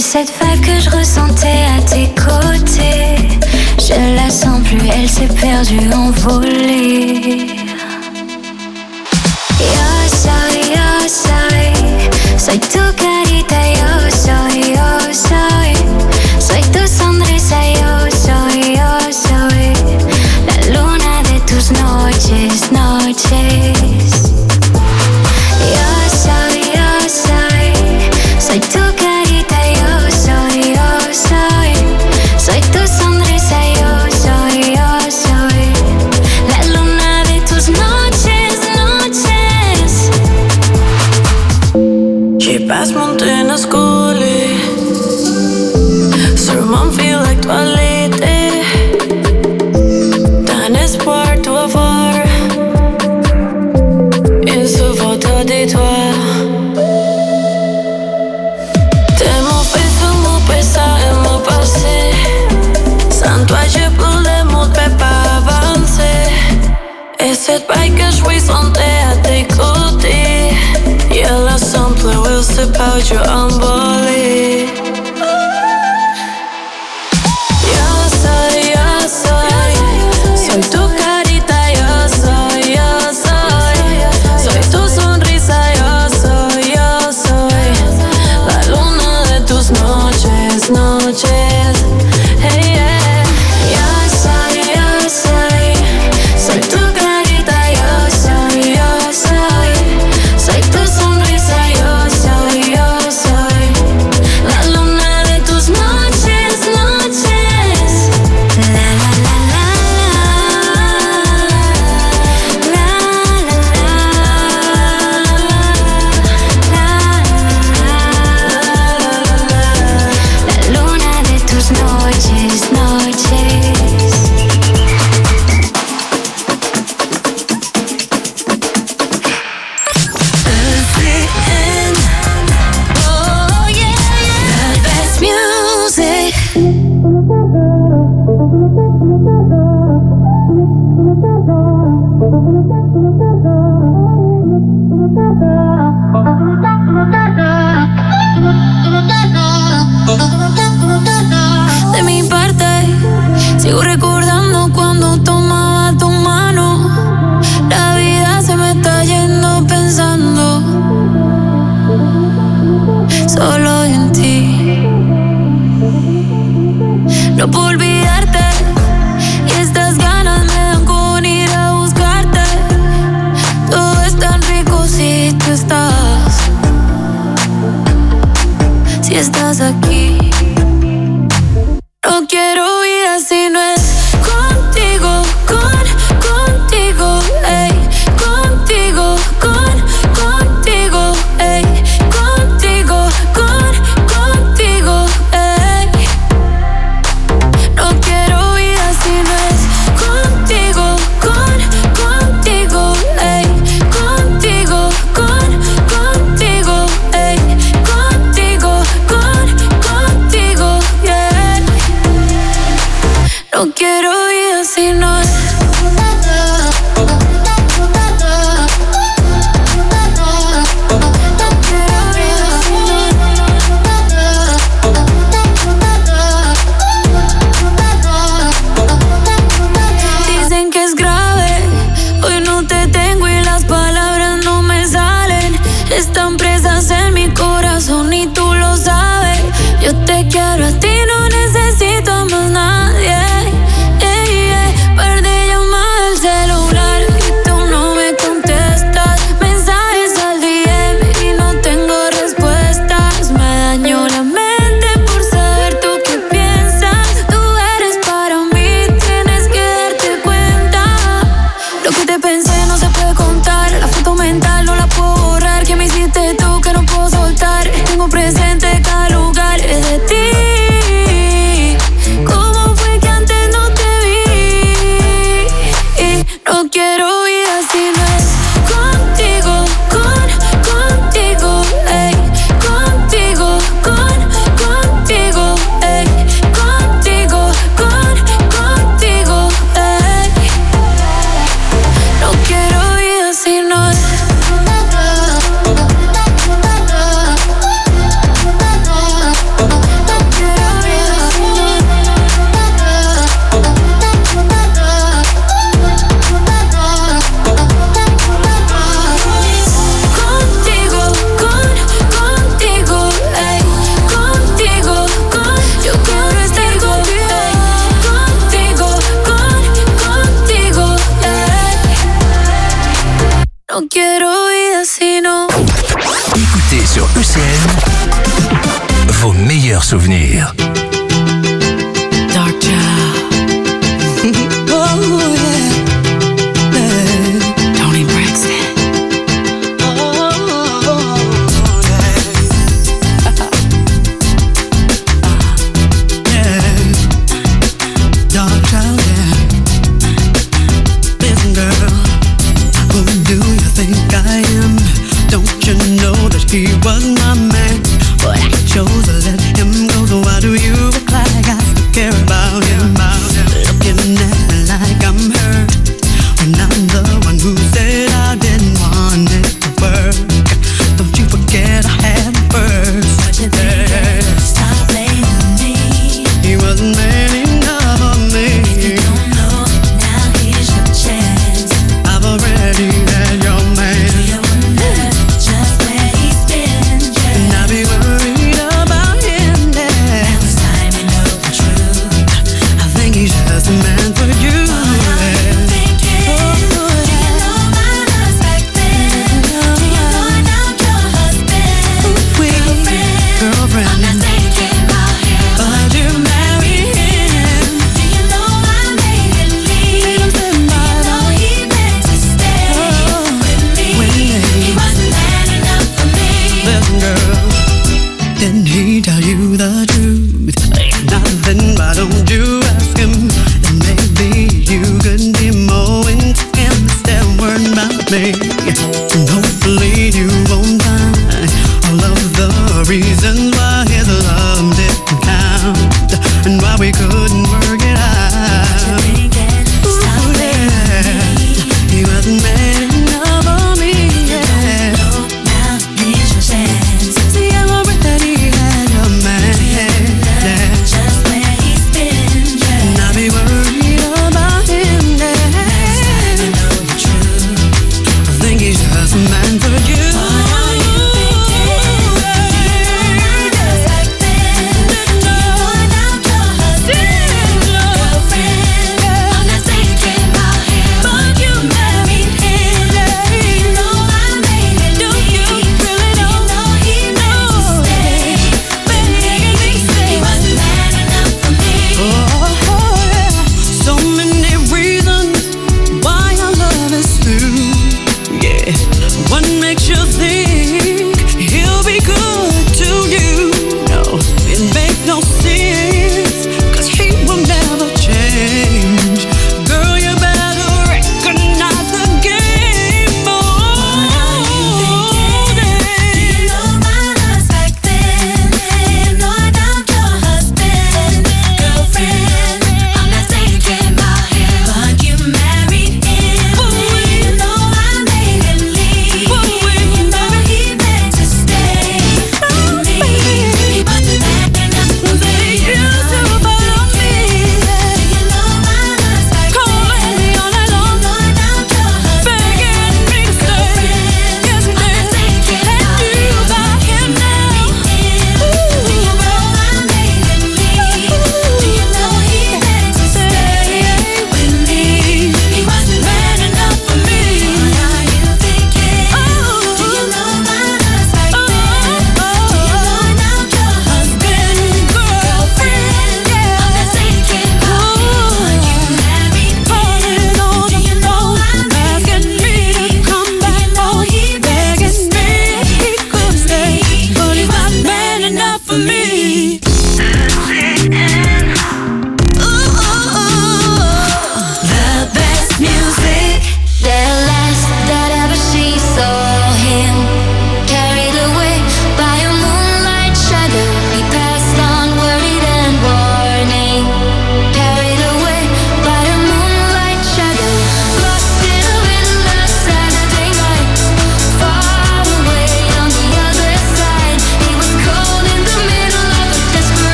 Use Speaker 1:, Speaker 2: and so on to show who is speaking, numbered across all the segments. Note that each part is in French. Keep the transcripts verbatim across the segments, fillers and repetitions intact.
Speaker 1: cette vibe que je ressentais à tes côtés, je la sens plus, elle s'est perdue, envolée. Yo soy, yo soy, soy tu carita, yo soy, yo soy, soy tu sonrisa, yo soy, yo soy, la luna de tus noches, noches. Yo soy, yo soy, soy tu carita, yo soy, yo soy, soy tu sonrisa, yo soy, yo soy, la luna de tus noches, noches.
Speaker 2: She passed mountain skole, så man feel like toalette. D'un espoir tout avoir, une seule photo de toi. T'es mon fait, mon présent et mon passé. Sans toi je pourrais mon peux pas avancer. Et cette bague que je sentais à tes côtés, yeah, la simple will step out your unbelief. Yo soy, yo soy, soy tu carita, yo soy, yo soy, soy tu sonrisa, yo soy, yo soy, la luna de tus noches, noches. Hey, yeah.
Speaker 1: Yo soy, yo soy, soy tu carita, yo soy, yo soy, soy tu sonrisa, yo soy, yo soy, la luna de tus noches, noches. La la la la la, la la la, la luna de tus noches, noches.
Speaker 2: Oh yeah, yeah. The best music.
Speaker 1: De mi parte, sigo recordando cuando tomaba tu mano. La vida se me está yendo pensando solo en ti. No puedo olvidarte y estas ganas me dan con ir a buscarte. Todo es tan rico si tú estás, si estás aquí. No quiero vida si no es contigo, con, contigo, ey, contigo, con, contigo, ey, contigo, con, contigo, ey. No quiero vida si no es contigo, con, contigo, ey, contigo, con, contigo, ey, contigo, con, contigo.
Speaker 3: vos meilleurs souvenirs.
Speaker 4: Dark Child. Oh, yeah. Yeah. Tony Braxton. Oh, yeah. Yeah. Dark Child, yeah. Listen, girl, who do you think I am? Don't you know that he was my man? But I chose to let him go, so why do you act like I still care about him? Looking at me like I'm hurt, when I'm the one who said I didn't want it to work. Don't you forget I had him first.
Speaker 5: What you think? Stop blaming me.
Speaker 4: He wasn't man enough for me.
Speaker 5: If you don't know, now here's your chance.
Speaker 4: I've already had your man.
Speaker 5: Do you wonder just where he's been? Yeah.
Speaker 4: And I'll be worried about him there.
Speaker 5: Now it's time you know the truth.
Speaker 4: I think he's just a man for you.
Speaker 5: What are you thinking? Do you know about us back then? Do you know now your husband?
Speaker 4: We, girlfriend,
Speaker 5: I'm not thinking about him,
Speaker 4: but you marry him.
Speaker 5: do you know I made him leave? Do you know he meant to stay with me? He wasn't man enough for me.
Speaker 4: Listen, girl, didn't he tell you the truth? Nothing, why don't you ask him? And maybe you could be more into him instead of worrying about me. And hopefully you won't find all of the reasons why his love didn't count and why we couldn't work it out.
Speaker 5: Stop
Speaker 4: Ooh, yeah. He wasn't man enough for me, yeah.
Speaker 5: now, here's your chance.
Speaker 4: See, I already had your man, yeah.
Speaker 5: Just where he's been, yeah.
Speaker 4: And I'll be worried about him, yeah.
Speaker 5: You know the truth.
Speaker 4: I think he's just a man for you.
Speaker 5: What are you thinking? Do you know about us back then? Do you know now your husband?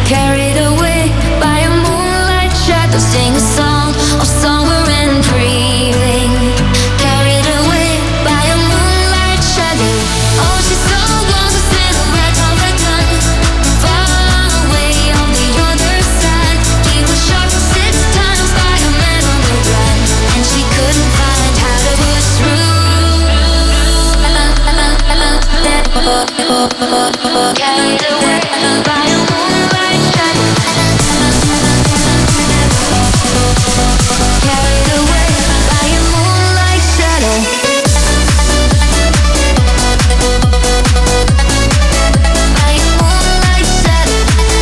Speaker 1: Carried away by a moonlight shadow, sing a song of summer and breathing. Carried away by a moonlight shadow. Oh, she's so gone, so silhouette of a gun. Far away on the other side. He was shot six times by a man on the run, and she couldn't find how to push through. Carried away by a moonlight shadow. Carried away by a moonlight shadow. By a moonlight shadow.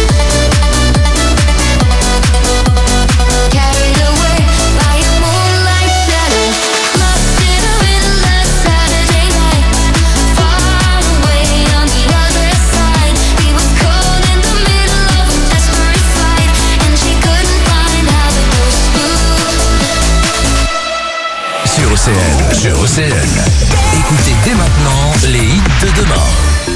Speaker 1: Carried away by a moonlight shadow. Lost in a windless Saturday night. Far away on the other side. He was caught in the middle of a desperate fight, and she couldn't find how to push through.
Speaker 3: Sur O C N, sur O C N. Écoutez dès maintenant les hits de demain.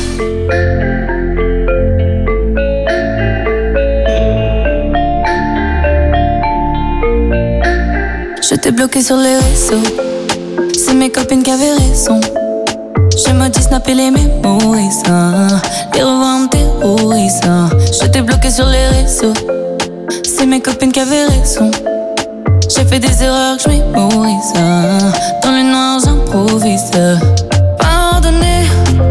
Speaker 2: Je t'ai bloqué sur les réseaux. C'est mes copines qui avaient raison. Je me dis snapper les mémories, hein. Les revoir me terrorise, hein. Je t'ai bloqué sur les réseaux. C'est mes copines qui avaient raison. J'ai fait des erreurs que je mémorise, hein. Dans le noir j'improvise. Pardonnez,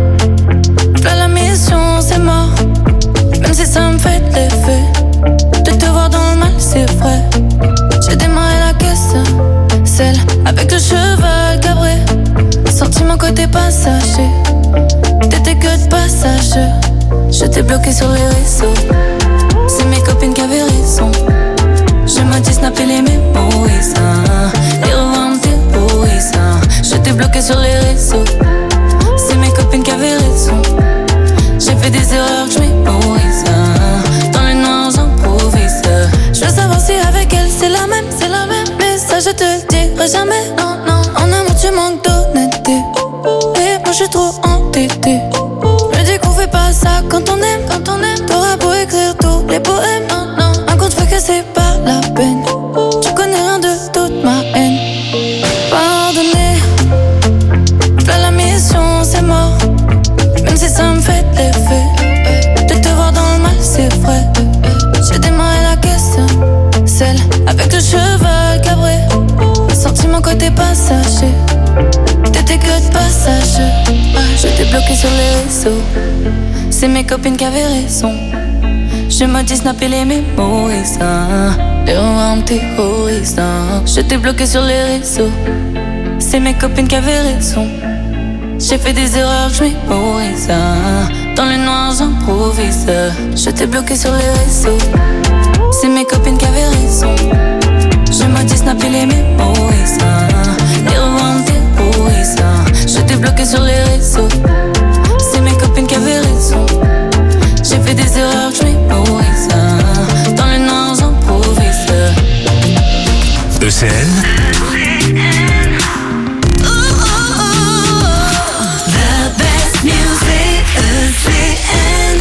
Speaker 2: là la mission c'est mort. Même si ça me fait de l'effet de te voir dans le mal, c'est vrai. J'ai démarré la caisse, celle avec le cheval cabré. Sorti mon côté passager, t'étais que de passage. Je t'ai bloqué sur les réseaux. C'est mes copines qui avaient raison. Je me dis snapper les mémories, hein. Les revoir me terrorise, hein. Je t'ai bloqué sur les réseaux. C'est mes copines qui avaient raison. J'ai fait des erreurs que je mémorise, hein. Dans le noir j'improvise. Je veux savoir si avec elle c'est la même, c'est la même. Mais ça je te le dirai jamais, non, non. En amour tu manques d'honnêteté, et moi je suis trop entêtée. Je me dis qu'on fait pas ça quand on aime, quand on aime. T'auras beau écrire tous les poèmes, non, non. Un compte fait que c'est pas la peine. Tu connais rien de toute ma haine. Pardonnez, là la mission c'est mort. Même si ça me fait de l'effet de te voir dans le mal, c'est vrai. J'ai démarré la caisse, celle avec le cheval cabré. Sorti mon côté passager, t'étais que de passage. Je t'ai bloqué sur les réseaux. C'est mes copines qui avaient raison. Je me dis snapper les mémories, hein. Les revoir me terrorise, hein. Je t'ai bloqué sur les réseaux. C'est mes copines qui avaient raison. J'ai fait des erreurs que je mémorise, hein. Dans le noir j'improvise. Je t'ai bloqué sur les réseaux. C'est mes copines qui avaient raison. Je me dis snapper les mémories, hein. Les revoir me terrorise, hein. Je t'ai bloqué sur les réseaux. C'est mes copines qui avaient raison. J'ai fait des erreurs que je mémorise, hein. Dans le noir j'improvise.
Speaker 3: E C N.
Speaker 2: The best music, E C N.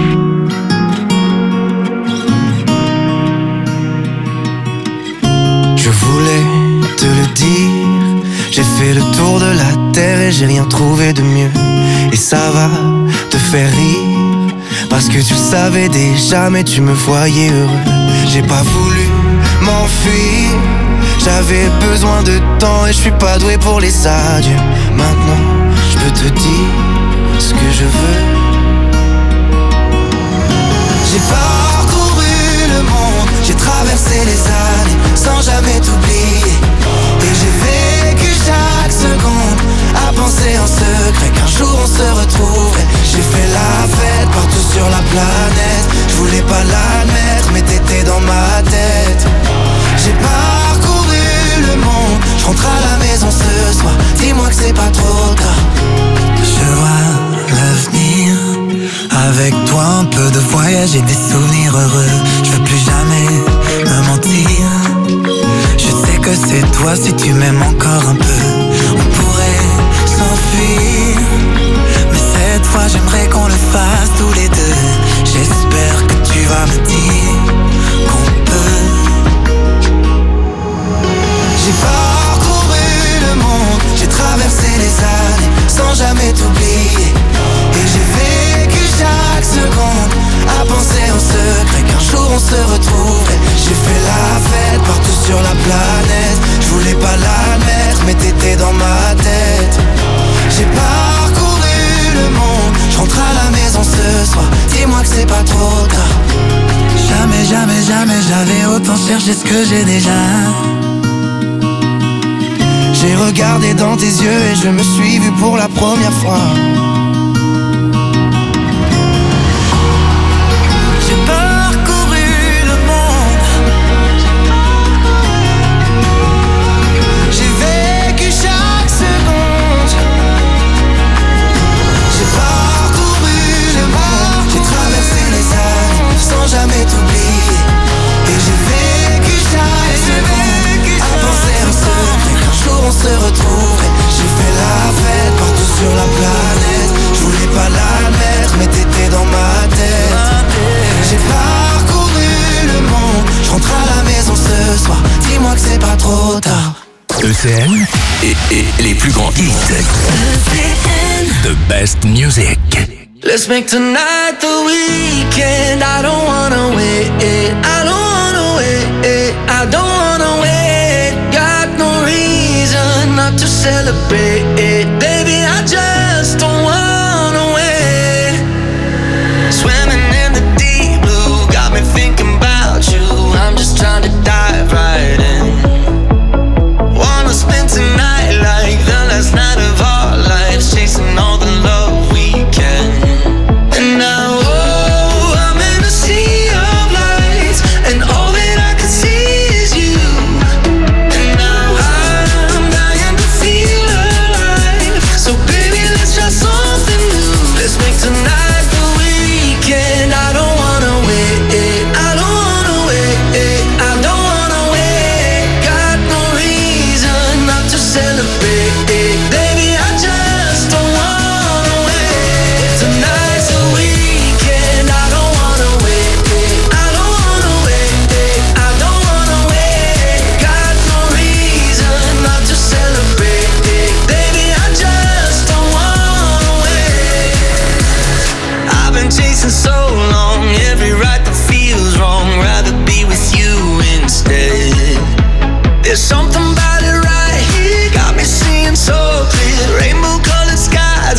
Speaker 6: Je voulais te le dire, j'ai fait le tour de la terre et j'ai rien trouvé de mieux. Et ça va te faire rire, parce que tu le savais déjà mais tu me voyais heureux. J'ai pas voulu m'enfuir, j'avais besoin de temps et je suis pas doué pour les adieux. Maintenant je peux te dire ce que je veux. J'ai parcouru le monde, j'ai traversé les années sans jamais t'oublier. Et j'ai vécu chaque seconde à penser en secret qu'un jour on se retrouverait. J'ai fait la fête partout sur la planète. Je voulais pas l'admettre mais t'étais dans ma tête. J'ai parcouru le monde, je rentre à la maison ce soir. Dis-moi que c'est pas trop tard.
Speaker 7: Je vois l'avenir avec toi, un peu de voyage et des souvenirs heureux. Je veux plus jamais me mentir. Je sais que c'est toi si tu m'aimes encore un peu. On pourrait s'enfuir, mais cette fois j'aimerais qu'on le fasse tous les deux. J'espère que tu vas me
Speaker 6: on se retrouverait. J'ai fait la fête partout sur la planète. Je voulais pas l'admettre, mais t'étais dans ma tête. J'ai parcouru le monde, je rentre à la maison ce soir. Dis-moi que c'est pas trop tard.
Speaker 7: Jamais, jamais, jamais j'avais autant cherché ce que j'ai déjà.
Speaker 6: J'ai regardé dans tes yeux et je me suis vu pour la première fois. J'ai parcouru le monde, j'ai vécu chaque seconde. J'ai parcouru le monde, j'ai traversé les années sans jamais t'oublier. Et j'ai vécu chaque seconde à penser en secret qu'un jour on se retrouverait. J'ai fait la fête partout sur la planète. Je voulais pas l'admettre, mais t'étais dans ma tête. J'ai parcouru le monde, je rentre à la maison ce soir. Dis-moi que c'est pas trop tard.
Speaker 3: E C N et, et les plus grands hits.
Speaker 2: E C N.
Speaker 3: The best music.
Speaker 6: Let's make tonight the weekend. I don't wanna wait, I don't wanna wait, I don't wanna wait. Got no reason not to celebrate, baby, I just don't wanna wait. Swimming in the deep blue, got me thinking about you. I'm just trying to dive right in. Wanna spend tonight like the last night of our lives, chasing all the love we can. And now, oh, I'm in a sea of lights, and all that I can see is you. And now I'm dying to feel alive. So baby, let's try something new. Let's make tonight the weekend. I don't wanna wait, I don't wanna wait, I don't wanna wait. Got no reason not to celebrate, baby, I just don't wanna wait. Tonight's the weekend. I don't wanna wait, I don't wanna wait, I don't wanna wait. Got no reason not to celebrate, baby, I just don't wanna wait. I've been chasing so long, every right that feels wrong. Rather be with you instead. There's something about it right here, got me seeing so clear. Rainbow colored skies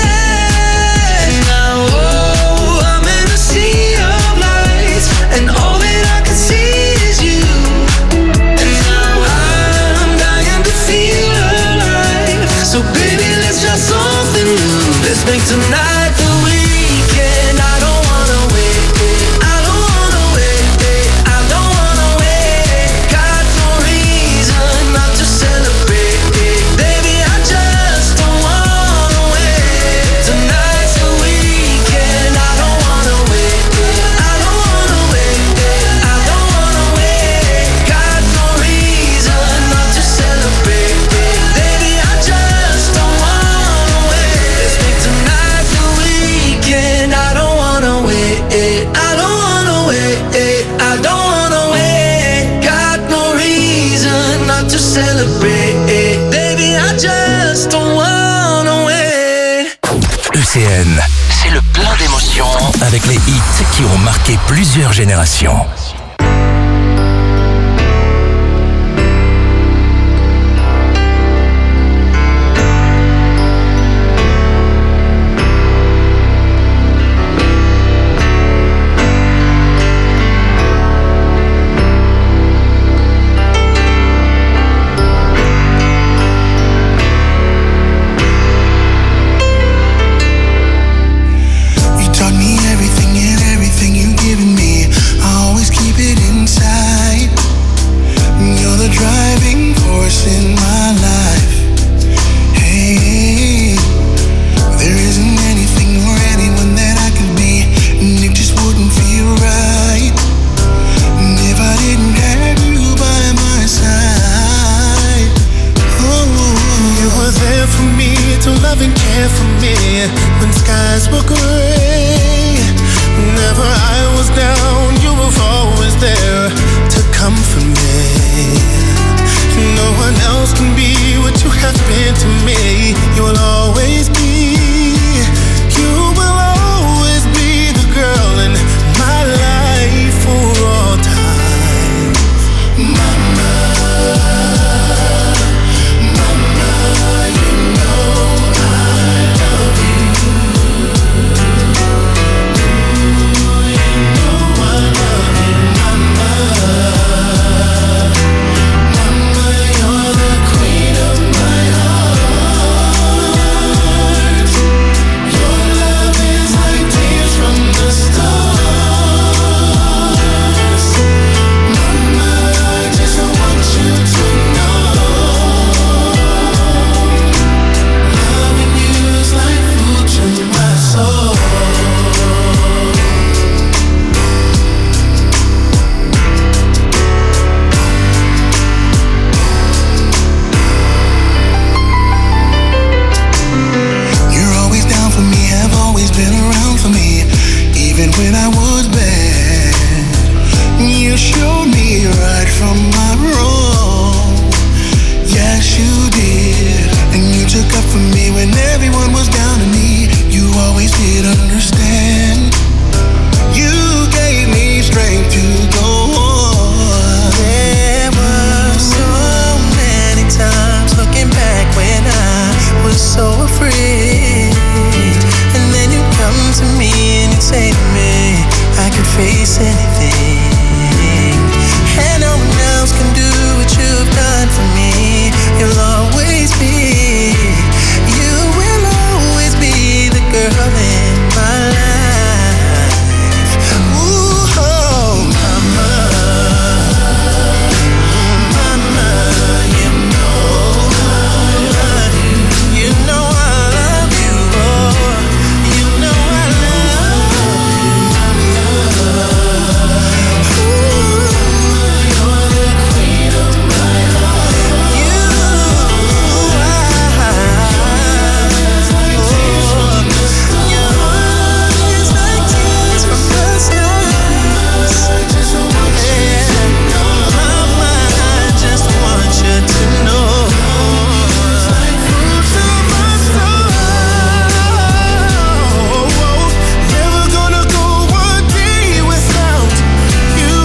Speaker 6: ahead. Now, oh, I'm in a sea of lights, and all that I can see is you. And now I'm dying to feel alive. So baby, let's try something new. Let's make tonight the weekend. I don't wanna wait, I don't wanna wait, I don't wanna wait. Got no reason not to celebrate, baby, I just don't wanna wait. Tonight's the weekend. I don't wanna wait, I don't wanna wait, I don't wanna wait. Got no reason not to celebrate, baby, I just don't wanna wait. Let's make tonight the weekend. I don't wanna wait, I don't wanna wait, I don't wanna wait. Got no reason not to celebrate, baby, I just don't wanna wait.
Speaker 3: E C N, c'est le plein d'émotions avec les hits qui ont marqué plusieurs générations.
Speaker 6: You taught me everything and everything you've given me. I always keep it inside. You're the driving force in my life. Hey, there isn't anything or anyone that I could be, and it just wouldn't feel right if I didn't have you by my side. Oh, you were there for me to love and care for me when skies were gray. Whenever I was down, you were always there to comfort me. No one else can be what you have been to me. You will always be, you will always be the girl in my life for anything, and no one else can do what you've done for me. You'll always be, you will always be the girl in my life. Ooh, oh, mama, mama, you know I love you. You know I love you, oh, you know I love you. Ooh, you're the queen of my heart. You, I, oh, your heart is like tears from the skies. Yeah, mama, I just want you to know. To my soul, never gonna go one day without you.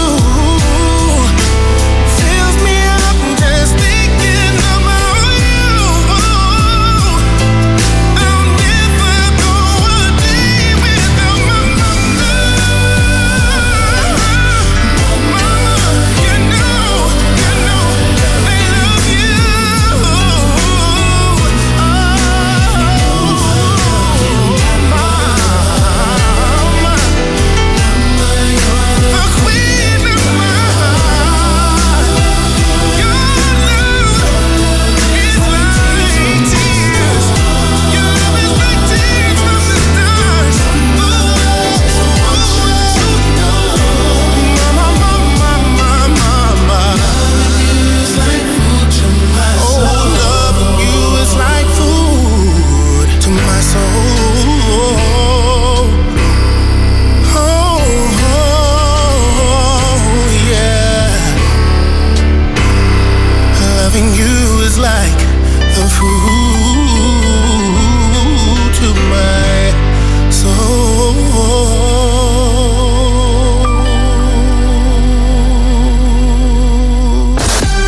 Speaker 6: Fills me up just thinking about you. I'll never go a day without my mama. Mama, you know, you know, I love you. The queen of my heart. Your love is like tears. Your love is like tears from the stars. Mama, mama, mama, mama. Oh, loving you is like food to my soul. Oh, oh, yeah. Loving you is like the food to my soul.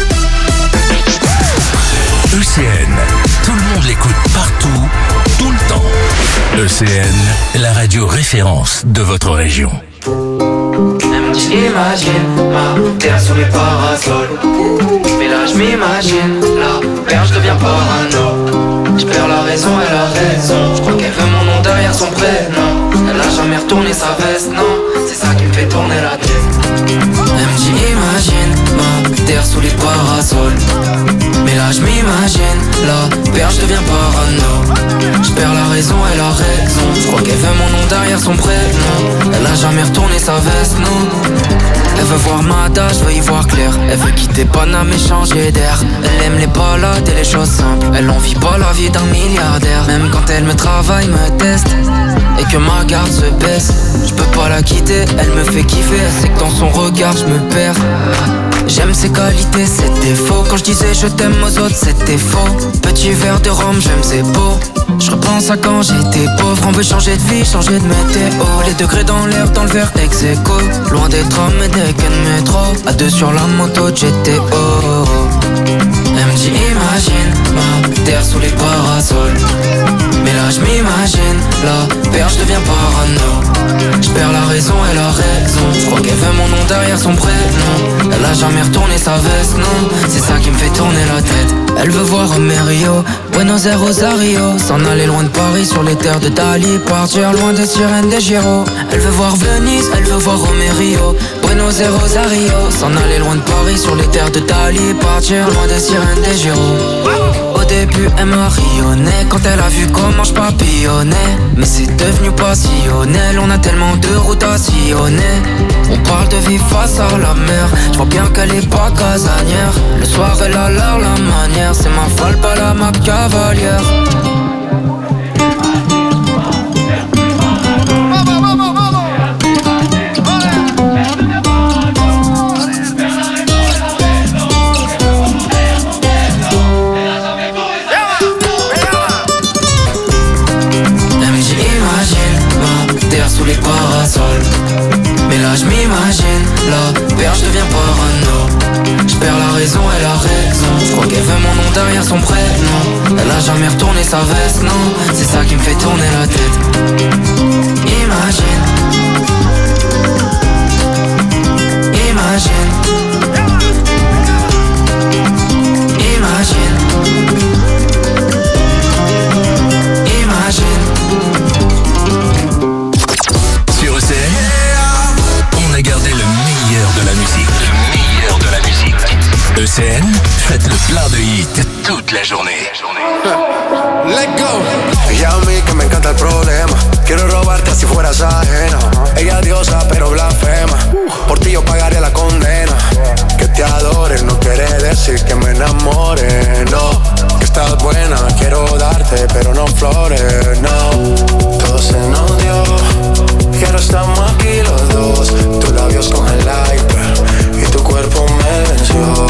Speaker 3: E C N, tout le monde l'écoute partout, tout le temps. E C N, la radio référence de votre région.
Speaker 8: Elle me dit imagine ma terre sous les parasols. Mais là je m'imagine la perche, je deviens parano. Je perds la raison, elle a raison. Je crois qu'elle veut mon nom derrière son prénom. Elle a jamais retourné sa veste, non. C'est ça qui me fait tourner la tête. Elle me dit imagine ma terre sous les parasols. Mais là je m'imagine la perche, je deviens parano. Je perds la raison, elle a raison. Je crois qu'elle veut mon nom derrière son prénom. Elle a jamais retourné sa veste, non. Elle veut voir Mada, je veux y voir clair. Elle veut quitter Paname et changer d'air. Elle aime les balades et les choses simples. Elle en vit pas la vie d'un milliardaire. Même quand elle me travaille, me teste et que ma garde se baisse, je peux pas la quitter, elle me fait kiffer. Elle sait que dans son regard je me perds. J'aime ses qualités, ses défauts. Quand je disais je t'aime aux autres, c'était faux. Petit verre de rhum, j'aime ses beaux. Je repense à quand j'étais pauvre. On veut changer de vie, changer de météo. Les degrés dans l'air, dans le verre ex aequo. Loin des trams et des quais de métro. À deux sur la moto de G T O. Elle me dit imagine ma terre sous les parasols. Mais là je m'imagine la perche, je deviens parano. Je perds la raison, elle a raison. Je crois qu'elle veut mon nom derrière son prénom. Elle a jamais retourné sa veste, non. C'est ça qui me fait tourner la tête. Elle veut voir Rio, Buenos Aires, Rosario. S'en aller loin de Paris sur les terres de Dali. Partir loin des sirènes des Giro. Elle veut voir Venise, elle veut voir Rio, Buenos Aires, Rosario. S'en aller loin de Paris sur les terres de Dali. Partir loin des sirènes des Giro. Au début elle m'a rayonné quand elle a vu comment je papillonnais. Mais c'est devenu passionnel, on a tellement de routes à sillonner. On parle de vie face à la mer, je vois bien qu'elle est pas casanière. Le soir elle a l'air la manière, c'est ma folle, pas la ma cavalière. Sous les parasols. Mais là je m'imagine la perche, je deviens parano. Je perds la raison, elle a raison. Je crois qu'elle veut mon nom derrière son prénom. Elle a jamais retourné sa veste, non. C'est ça qui me fait tourner la tête. Imagine
Speaker 6: Imagine, imagine, imagine.
Speaker 3: Sur E C N, on a gardé le meilleur de la musique. Le meilleur de la musique. E C N, faites le plein de hits toute la journée.
Speaker 6: Let go. Y a mí que me encanta el problema. Quiero robarte si fueras ajena. Ella diosa pero blasfema. Por ti yo pagaría la condena. Que te adore no quiere decir que me enamore. No, que estás buena, quiero darte pero no flores. No, todo se nos dio y ahora estamos aquí los dos. Tus labios con el like y tu cuerpo me venció.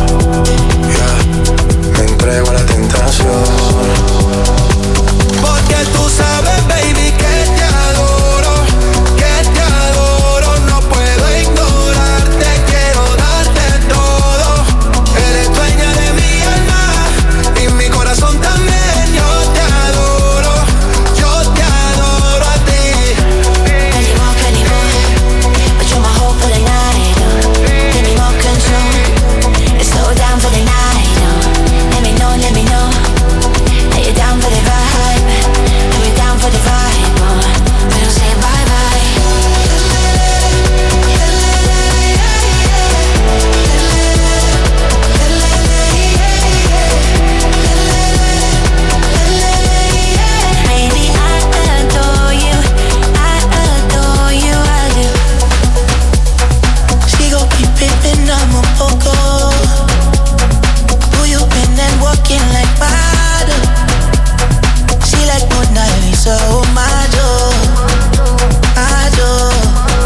Speaker 6: Yeah, me entrego a la tentación. Porque tú sabes, baby, que te adoro, que te adoro, no puedo ignorarte, quiero darte todo. Eres dueña de mi alma y mi corazón también. Yo te adoro, yo te adoro a ti.
Speaker 2: Plenty more, plenty more, but you're my hope for the night. Plenty more control, let's slow down for the night. Let me know, let me know that you're down for the vibe. That we're down for the vibe. Oh, we don't say bye bye. Baby, I adore you, I adore you, I do.
Speaker 9: Sigo pipipin' un poco. Who you been and walking like water? She like Mona Lisa, oh my joy, my joy.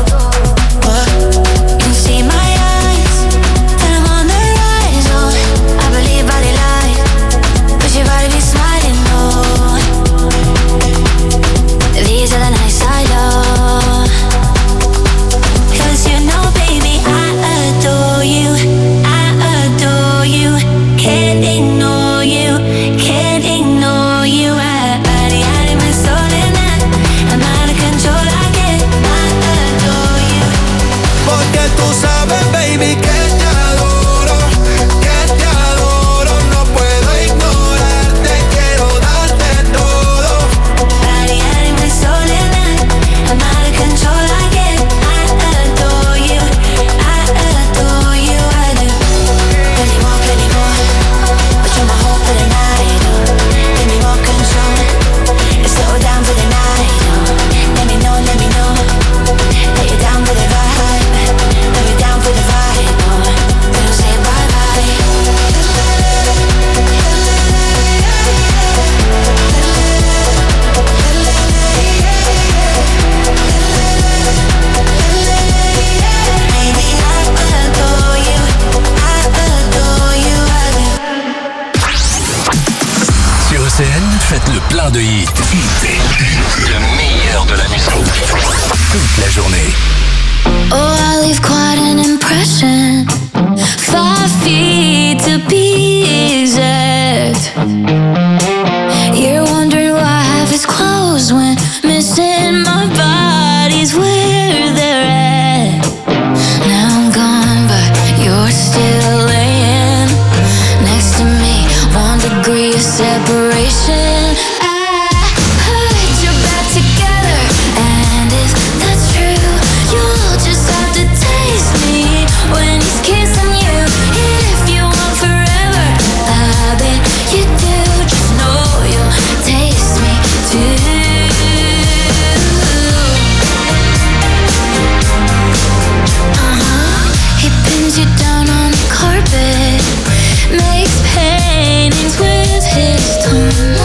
Speaker 2: You can see my eyes, that I'm on the rise. Oh, I believe body lies, but your body be smiling. Oh, these are the nights I love. 'Cause you know, baby, I adore you, I adore you. Can't ignore you, can't ignore you. I body out of my soul and I, I'm out of control. I get, I adore you.
Speaker 6: Porque tú sabes, baby, que te adoro, que te adoro, no puedo ignorarte, quiero darte todo.
Speaker 2: Body out of my soul and I, I'm out of control. I get, I adore you, I adore you, I do. Plenty more, plenty more, but you're my hope for the night. Plenty more control, let's slow down for the night. Let me know, let me know that you're down for the vibe. That we're down for the vibe. Oh, we don't say bye bye. Baby, I adore you, I adore you, I do.
Speaker 3: Sur E C N, faites le plein de hits. Le meilleur de la musique. Toute la journée.
Speaker 1: Oh, I leave quite an impression. Five feet to be exact. You're wondering why half is closed when missing my body's where they're at. Now I'm gone, but you're still laying next to me. One degree of separation. I put your back together, and if that's true, you'll just have to taste me when he's kissing you. If you want forever, I bet you do. Just know you'll taste me too. Uh-huh. He pins you down on the carpet, makes paintings with his tongue.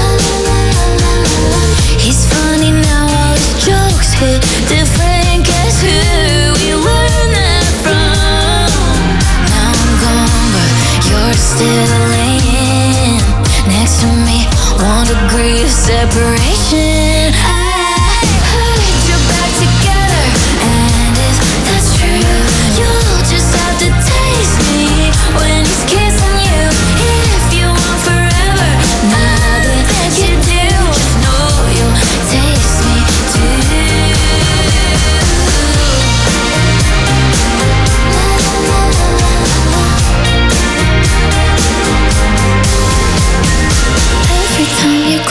Speaker 1: He's funny now, all his jokes hit different. Guess who we learned that from? Now I'm gone, but you're still laying next to me. One degree of separation. I put your back together, and if that's true, you'll just have to taste me when he's kissing you. If you want forever, now that you do, just know you'll taste me too.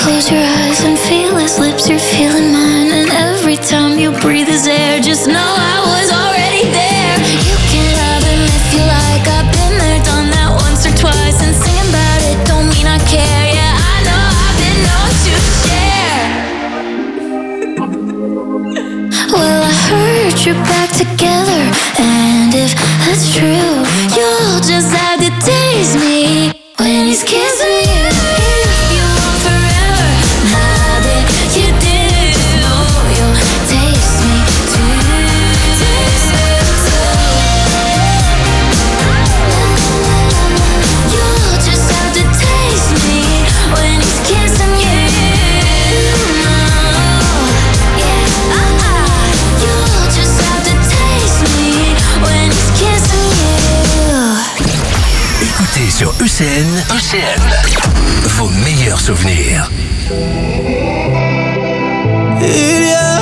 Speaker 1: close your eyes and feel his lips, you're feeling mine. And every time you breathe his air, just know I was already there. You can have him if you like, I've been there, done that once or twice. And singing about it don't mean I care. Yeah, I know I've been known to share. Well, I heard you're back together, and if that's true, you'll just have to tease me when he's kissing you. If you want forever, now that you do, you'll taste me too. Taste me too. You'll just have to taste me when he's kissing you. Yeah, uh-uh. You'll just have to taste me when he's kissing you.
Speaker 3: Écoutez sur E C N, E C N, vos meilleurs souvenirs.
Speaker 7: Il y a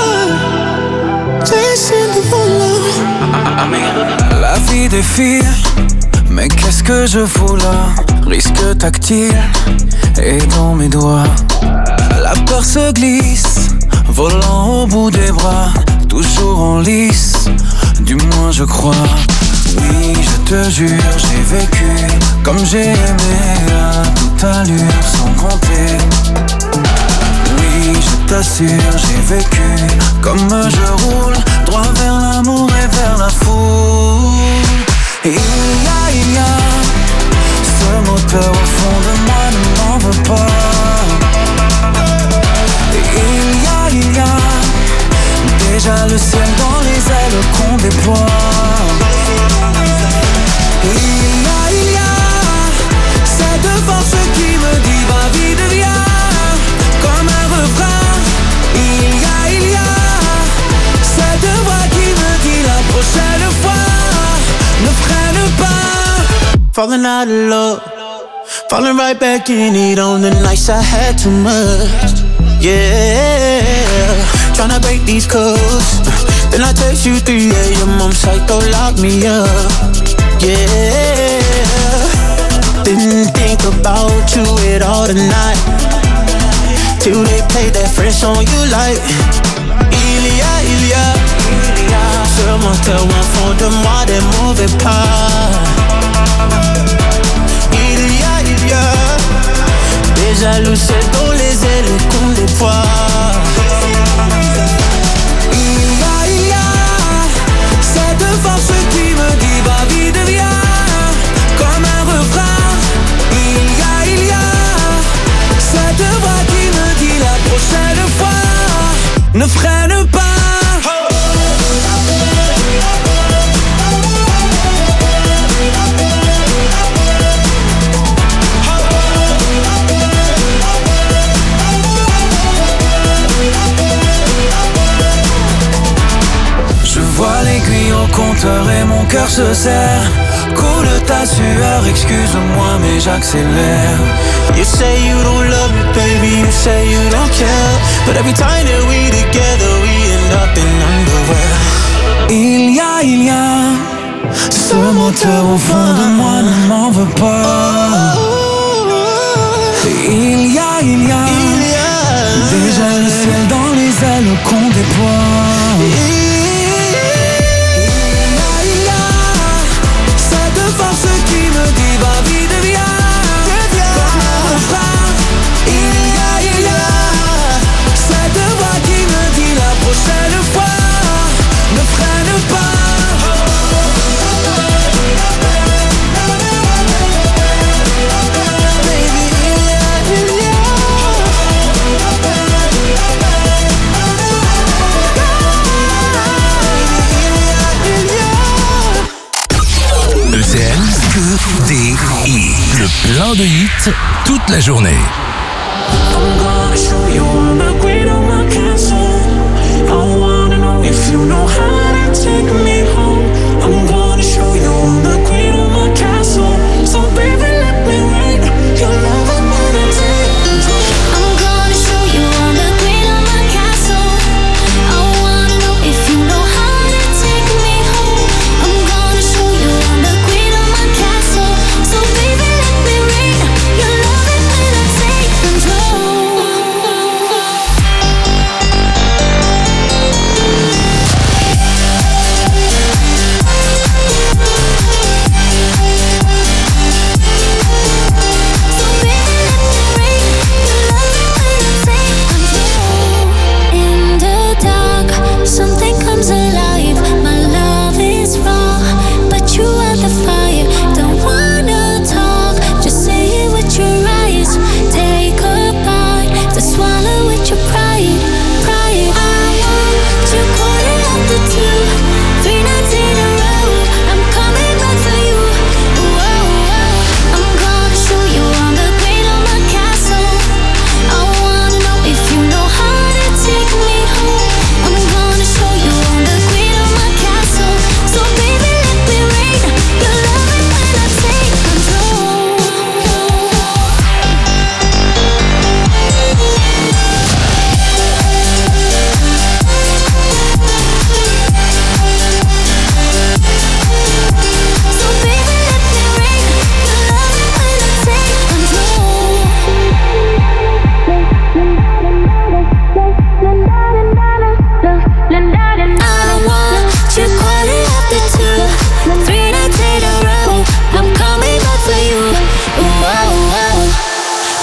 Speaker 7: la vie défile, mais qu'est-ce que je fous là? Risque tactile et dans mes doigts. La peur se glisse, volant au bout des bras, toujours en lice, du moins je crois. Oui, je te jure, j'ai vécu comme j'ai aimé à toute allure sans compter. Oui, je t'assure, j'ai vécu comme je roule droit vers l'amour et vers la foule. Et il y a, il y a ce moteur au fond de moi, ne m'en veux pas. Et il y a, il y a déjà le ciel dans les ailes qu'on déploie. Et il y a, il y a cette force qui me dit va vite viens, comme un refrain. Il y a, il y a cette voix qui me dit la prochaine fois ne freine pas. Falling out of love, falling right back in it on the nights I had too much. Yeah, tryna break these codes. Then I text you three a.m. I'm psycho, lock me up. Yeah, didn't think about you at all tonight, till they played that French song you like. Il y a, il y a, il y a ce moteur au fond de moi, des mauvais pas. Il y a, il y a des jalousies dans les ailes qu'on déploie. Il y a, il y a cette force qui me dit va vite viens, comme un refrain. Il y a, il y a cette voix qui me dit la prochaine fois ne freine pas. Je vois l'aiguille au compteur et mon cœur se serre. Coule ta sueur, excuse-moi mais j'accélère. You say you don't love me, baby, you say you don't care. But every time that we together, we end up in underwear. Il y a, il y a ce moteur au fond de moi, ne m'en veux pas. Il y a, il y a déjà le ciel dans les ailes qu'on déploie. Force qui me dit va vite viens, comme un refrain. Il y a, il y a cette voix qui me dit la prochaine fois ne freine pas. Baby, il y a, il y a
Speaker 3: E C N, que des hits. Le plein de hits toute la journée.
Speaker 10: I'm gonna show you on the green of my castle. I wanna know if you know how to take me home. I'm gonna show you on the green of my castle. So baby, let me rain your love and money take control.
Speaker 1: I'm gonna show you on the green of my castle. I wanna know if you know how to take me home. I'm gonna show you on the green of my castle. So baby, let me rain your love and money take control.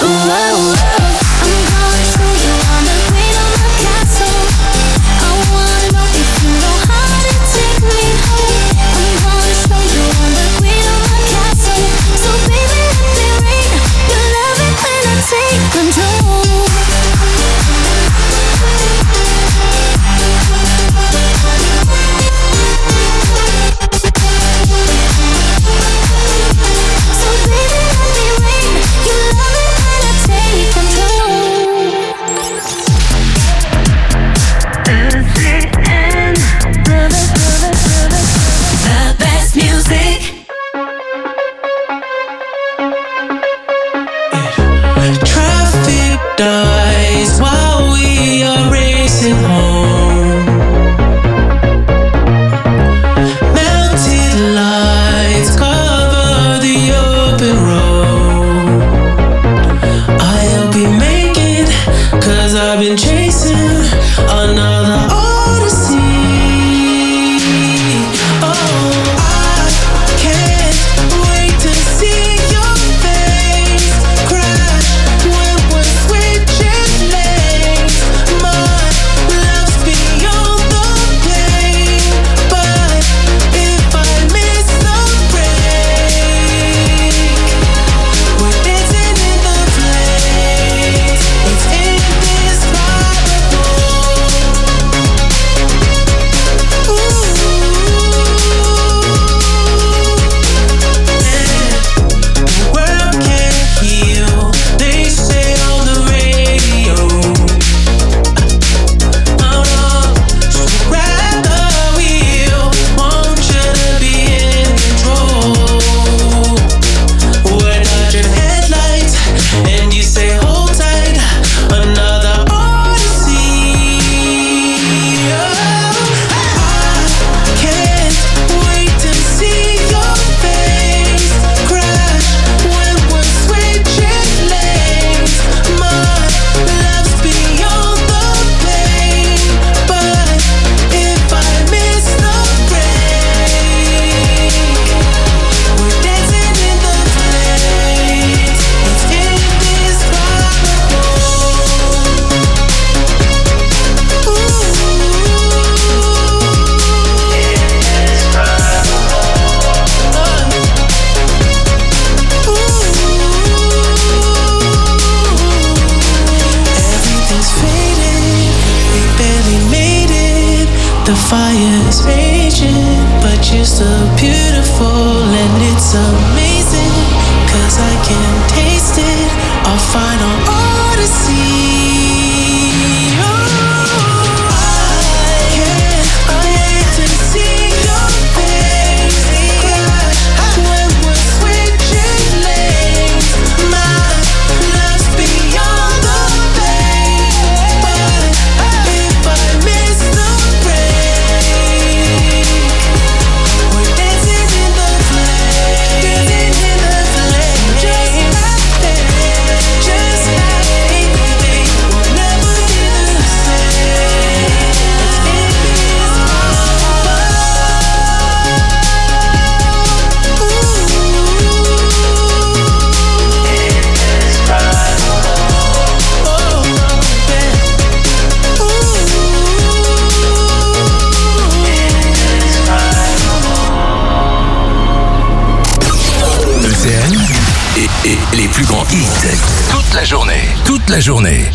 Speaker 3: Les plus grands hits. Toute la journée. Toute la journée.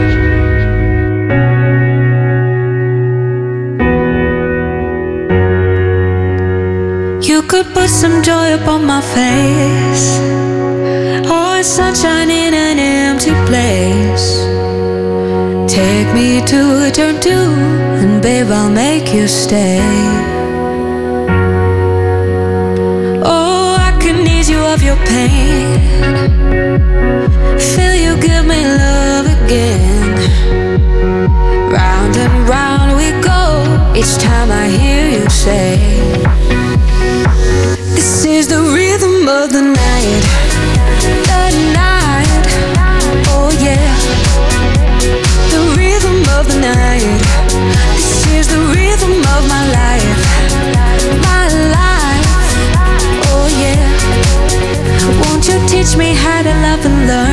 Speaker 1: You could put some joy upon my face, or sunshine in an empty place. Take me to a turn two, and babe, I'll make you stay. Oh, I can ease you of your pain, feel you give me love again. Round and round we go, each time I hear you say, this is the rhythm of the night, the night, oh yeah. The rhythm of the night, this is the rhythm of my life, my life, oh yeah. Won't you teach me how to love and learn?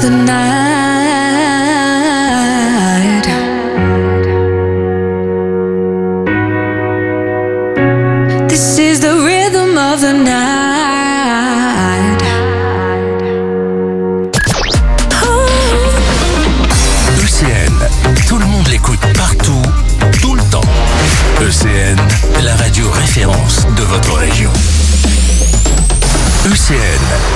Speaker 1: the night. This is the rhythm of the night.
Speaker 3: E C N, tout le monde l'écoute partout, tout le temps. E C N, la radio référence de votre région. E C N.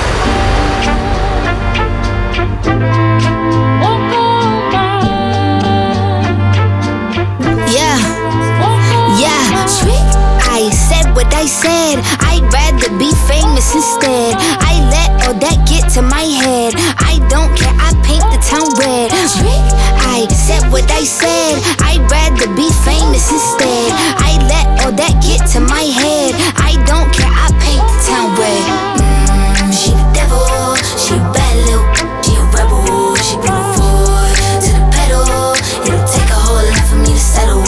Speaker 11: Yeah, yeah, trick. I said what I said. I'd rather be famous instead. I let all that get to my head. I don't care, I paint the town red. Trick. I said what I said. I'd rather be famous instead. I let all that get to my head. I don't care, I paint the town red. Mm, she the devil, she a bad little, she a rebel. She bring the foot to the pedal. It'll take a whole lot for me to settle.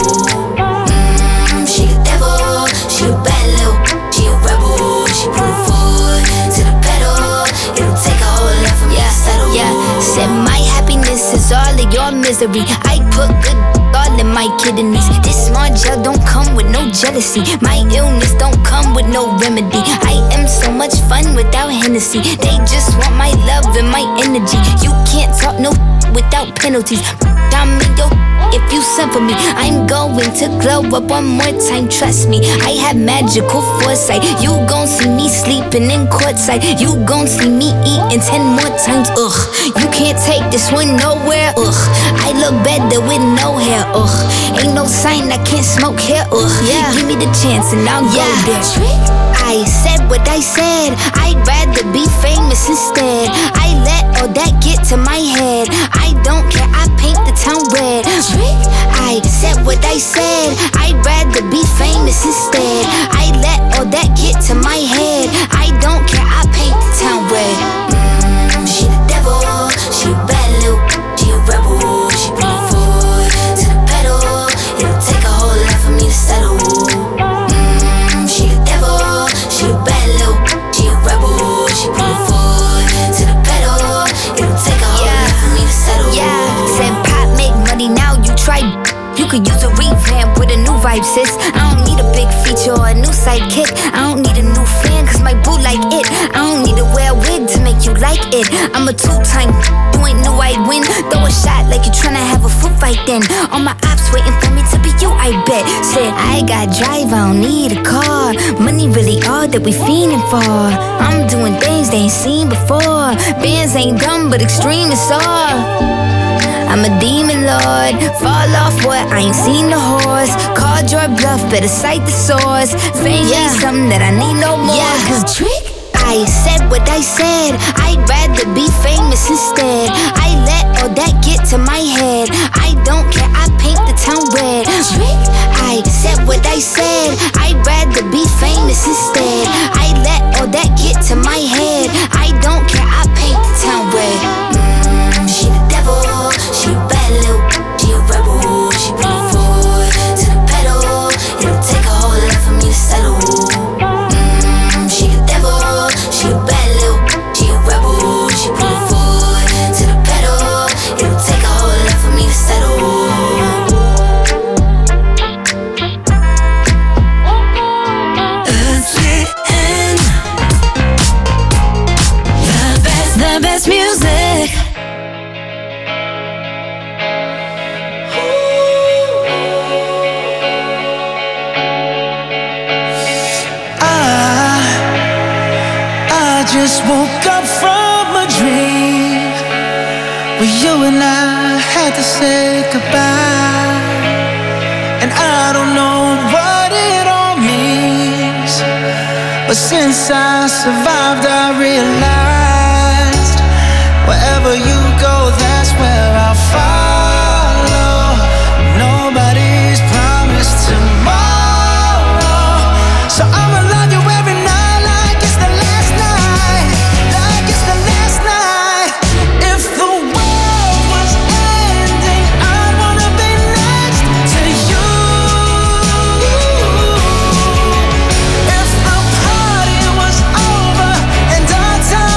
Speaker 11: Mm, she the devil, she a bad little, she a rebel. She bring the foot to the pedal. It'll take a whole lot for me to settle. Yeah, said my happiness is all of your misery. I put good all in my kidneys. This smart gel don't come with no jealousy. My illness don't come with no remedy. I am so much fun without Hennessy. They just want my love and my energy. You can't talk no without penalties. I'm in your if you send for me. I'm going to glow up one more time, trust me. I have magical foresight. You gon' see me sleeping in courtside. You gon' see me eating ten more times. Ugh, you can't take this one nowhere. Ugh, I look better with no hair. Ugh, ain't no sign I can't smoke here. Ugh, yeah, give me the chance and I'll yeah. go there. Trick. I said what I said. I'd rather be famous instead. I let all that get to my head. I don't care, I paint the town red. Trick. I said what I said. I'd rather be famous instead. I let all that get to my head. I don't care, I paint the town red. Mm, she the devil, she a bad little, she a rebel. She bring the foot to the pedal. It'll take a whole lot for me to settle. Mm, she the devil, she a bad little, she a rebel. She bring the foot to the pedal. It'll take a whole yeah. lot for me to settle. Yeah, said pop make money now. You try. You could use a revamp with a new vibe, sis. I don't need a big feature or a new sidekick. I don't need a new fan, cause my boo like it. I don't need to wear a wig to make you like it. I'm a two-time, you ain't knew I'd win. Throw a shot like you tryna have a foot fight then. All my ops waiting for me to be you, I bet. Said, I got drive, I don't need a car. Money really all that we fiending for. I'm doing things they ain't seen before. Bands ain't dumb, but extreme is all. I'm a demon lord, fall off what? I ain't seen the horse. Called your bluff, better cite the source. Fame yeah. ain't something that I need no more. Yeah, cause trick. I said what I said. I'd rather be famous instead. I let all that get to my head. I don't care, I paint the town red. Trick. I said what I said. I'd rather be famous instead. I let all that get to my head. I don't care, I paint the town red. Mm, she the devil. She a bad little, she a rebel. She bring the foot to the pedal. It'll take a whole lot for me to settle. Mm, she the devil, she a bad little, she a rebel. She bring the foot to the pedal. It'll take a whole lot for me to settle.
Speaker 1: E C N, the best, the best music.
Speaker 6: Just woke up from a dream where you and I had to say goodbye. And I don't know what it all means, but since I survived I realized wherever you go, that's where I'll follow. Nobody's promised tomorrow, so I'ma love you every night.
Speaker 12: Time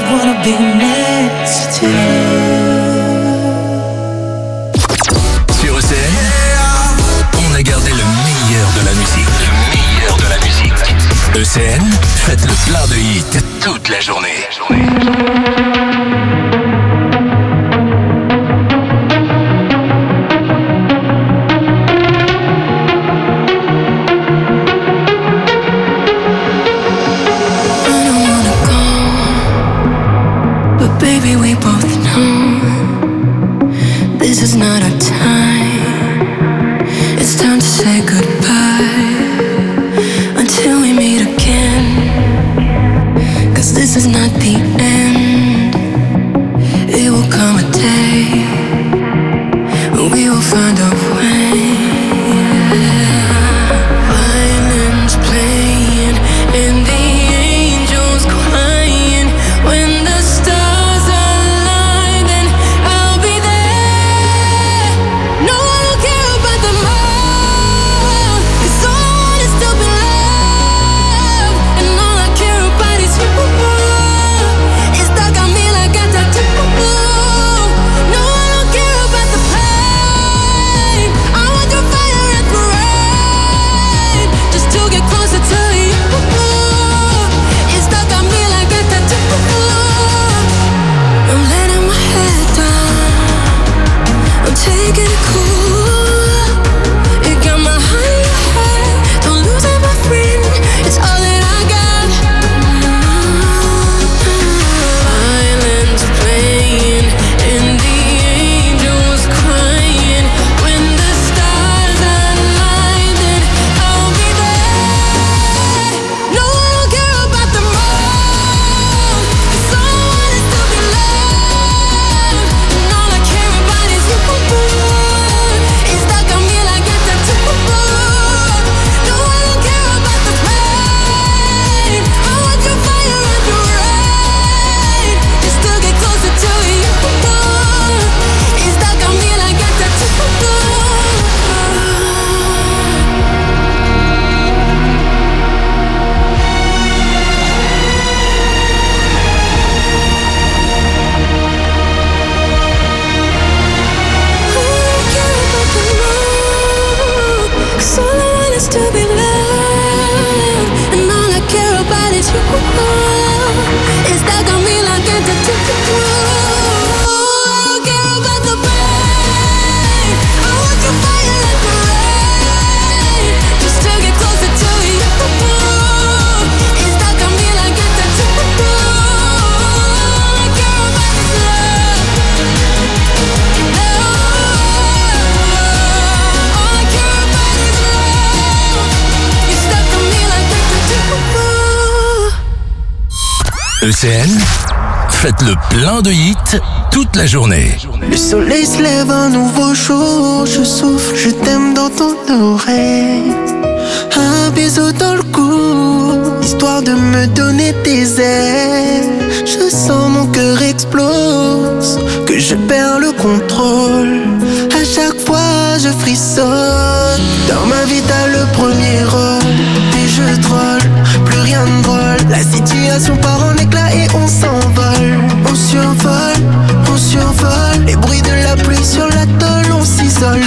Speaker 10: wanna be next to you.
Speaker 3: Sur E C N, on a gardé le meilleur de la musique. Le meilleur de la musique. E C N, faites le plein de hits toute la journée.
Speaker 2: Baby, we both know this is not our time. It's time to say goodbye until we meet again. 'Cause this is not the end. It will come a day when we will find a way. Violins playing and the angels crying when the stars align, then I'll be there. No, I don't care about the moon, 'cause all I want is to be loved, and all I care about is you. It's stuck on me like a tattoo. No, I don't care about the pain. I want the fire and the rain, just to get closer to you. It's stuck on me like a tattoo. I'm letting my head down, I'm taking it cool. You got my heart in your head, don't lose it, my friend. It's all that I got. Violins playing and the angels crying when the stars align, then I'll be there. No, I don't care about the moon, 'cause all I want is to be loved, and all I care about is you. It's stuck on me like a tattoo. No, I don't care about the pain. I want your fire and your rain, just to get closer to you. It's stuck on me like a tattoo. Cause all I want is to be loved, and all I care about is you. It's stuck on me like a tattoo. I don't care about the pain. I want your fire and the rain, just to get closer to you. It's stuck on me like a tattoo. All I care about is love. All I care about is love. You're stuck on me like a tattoo.
Speaker 3: E C N, faites le plein de hits toute la journée.
Speaker 6: Le soleil se lève, un nouveau jour. Je souffle, je t'aime dans ton oreille. Un bisou dans le cou, histoire de me donner des ailes. Je sens mon cœur explose, que je perds le contrôle. À chaque fois je frissonne. Dans ma vie t'as le premier rôle. Et je troll, plus rien de drôle. La situation part en éclats et on s'envole. On survole, on survole. Les bruits de la pluie sur l'atoll, on s'isole.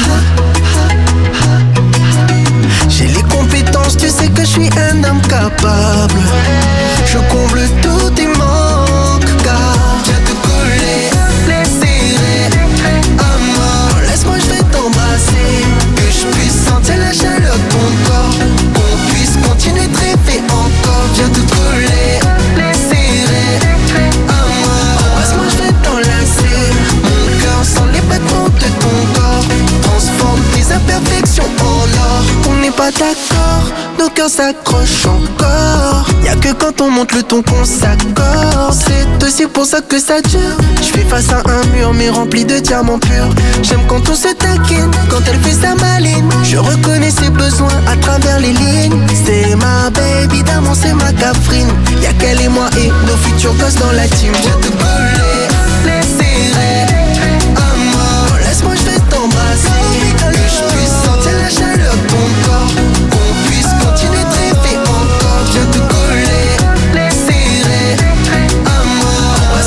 Speaker 6: J'ai les compétences, tu sais que je suis un homme capable. Je comble tous tes manques, car viens te coller, les serrer à mort. Laisse-moi, je vais t'embrasser, que je puisse sentir la chaleur de ton corps, qu'on puisse continuer de rêver encore. Viens te coller, les serrer à mort. Embrasse-moi, je vais t'enlacer, mon cœur sent les battements de ton corps. Transforme tes imperfections en or. On n'est pas d'accord, nos cœurs s'accrochent encore. Y'a que quand on monte le ton qu'on s'accorde. C'est aussi pour ça que ça dure. Je fais face à un mur mais rempli de diamants purs. J'aime quand on se taquine, quand elle fait sa maline. Je reconnais ses besoins à travers les lignes. C'est ma baby d'amour, c'est ma Catherine. Y'a qu'elle et moi et nos futurs gosses dans la team. Viens te coller, les serrer à mort. Laisse-moi, je vais t'embrasser, que je puisse sentir la chaleur de ton corps, qu'on puisse continuer de rêver encore. Viens te coller, les serrer à mort.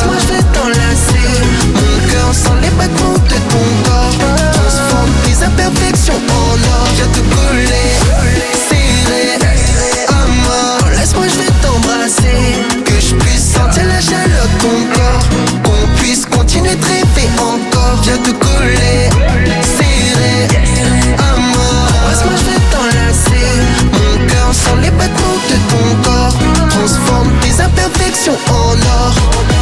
Speaker 6: oh no.